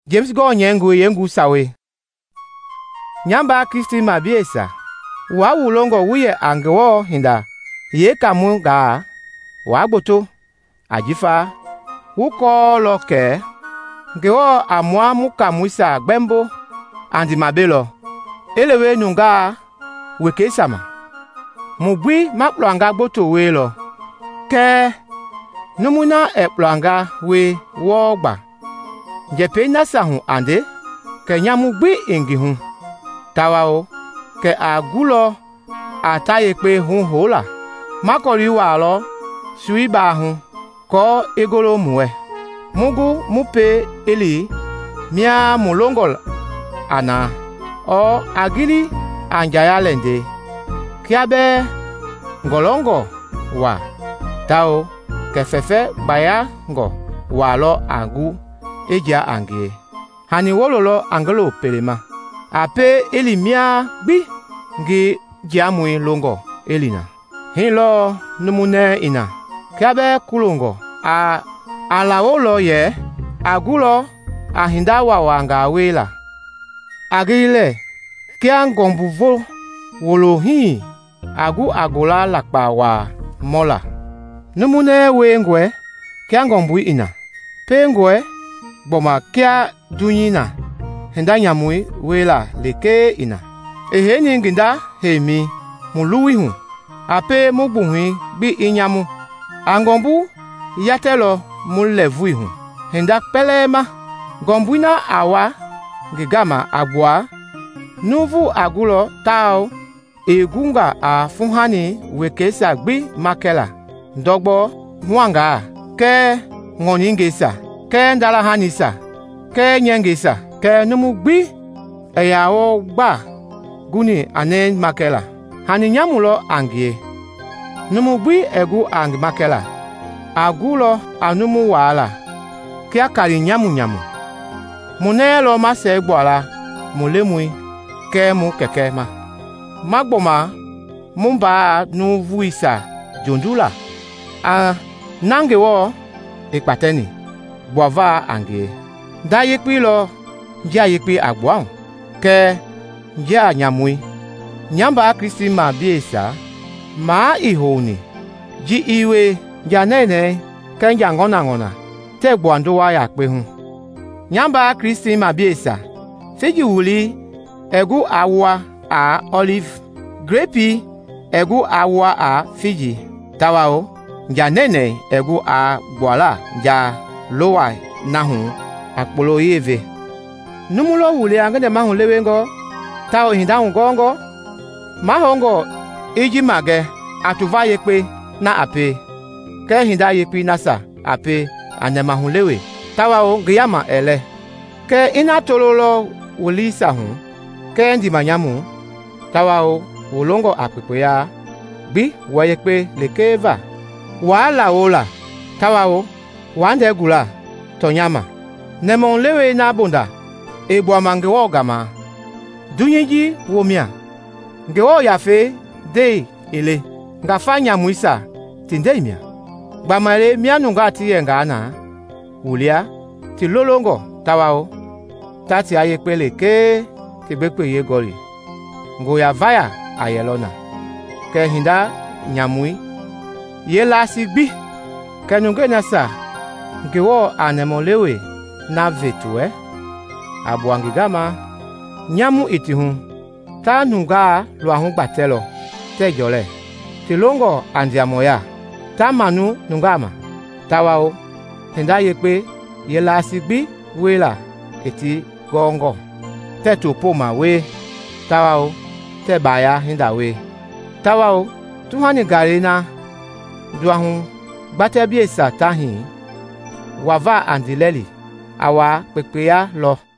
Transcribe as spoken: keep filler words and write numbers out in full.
James go nyengu yengu sawe. Nyamba Kristi mabiesa. Wa wulongo wuye angewo hinda. Ye kamu ga. Wa gboto. Ajifa. Wuko loke. Ngewo amwa muka muisa gbembo. Andi mabelo. Elewe nunga. Weke sama. Mugwi maplanga gboto welo. Ke. Numuna eplanga we wogba. Jepe nasa hun ande. Ke nyamugbi ingi hun. Tawao. Ke agulo. Ataye pe hun hola. Makori walo. Suiba hun. Ko egolo muwe. Mugu mupe eli. Mia mulongol. Ana. O agili anjaya lende. Kiabe. Ngolongo. Wa. Tao. Ke fefe baya ngo. Walo agu. Eja angie. Hani wololo angelo pelema. Ape eli mia bi. Ngi jiamui longo elina. Hilo numune ina. Kiabe kulongo. A ala wolo ye. Agulo. Ahinda wawanga wela. Agile. Kia ngombuvo. Wolo hii. Agu agola lakpa wa mola. Numune we ngwe. Kia ngombui ina. Pe ngwe. Boma kia dunyina. Henda nyamui wela leke ina. Ehe nyinginda hemi. Muluwi hun. Ape mubuhui bi inyamu. Angombu yatelo mulevui hun. Henda pelema. Gombuina awa. Gigama agwa. Nuvu agulo tao. Egunga a funhani wekesa gbi makela. Ndogbo mwanga. Ke ngonyingesa. Ke ndala hanisa. Ke nyengesa. Ke numugbi. Eyao gba. Guni ane makela. Hani nyamulo angie. Numugbi egu ang makela. Agulo anumu wala. Kia kari nyamu nyamu. Munelo mase egboala. Mulemui. Ke mu keke ma. Magboma. Mumba nu vuisa. Jondula. A nangewo. Ekpateni. Boava angie. Da yekpi lo. Njia yekpi agboa. Ke. Njia nyamui. Nyamba Kristi ma biesa. Ma ihoni. Ji iwe. Janene. Ke nja ngona ngona. Te gwandowa ya kpe hun. Nyamba Kristi ma biesa. Fiji wuli. Egu awa a olive. Grepi. Egu awa a Fiji. Tawao. Janene egu a gwala. Ja lowa nahun. Akpolo yeve. Numulo wuli angene mahun lewengo. Tao hindahun gongo. Mahongo. Iji mage. Atuva yekpe na ape. Ke hinda yekpi nasa ape. Ane mahun lewe. Tawao giyama ele. Ke ina tololo wuli sahun. Ke ndi manyamu. Tawao wolongo akpepe ya. Bi wayekpe lekeva. Wala ola. Tawao. Wande gula. Tonyama. Nemon lewe na bonda. Ebo amangewo gama. Dunyiji womia. Ngewo yafe. De ele. Nga fanya muisa. Tinde imia. Gbamare mianunga tiye nga ana. Wulia. Ti lolongo. Tawao. Tati ayekpele ke. Tibekpe ye goli. Ngoya vaya ayelona. Ke hinda nyamui. Ye la sigbi. Ke nunge nasa. Ngewo anemolewe. Na vetue. Abuangigama. Nyamu itihun. Ta nunga luahun batelo. Te jole. Tilongo andiamoya. Ta manu nungama. Tawao. Hinda yekpe. Ye la sigbi. Wela. Eti gongo. Te topoma we. Tawao. Te baya hinda we. Tawao. Tuhani garina. Duahun. Bate biesa tahin. Wava andileli. Awa pepeya lo.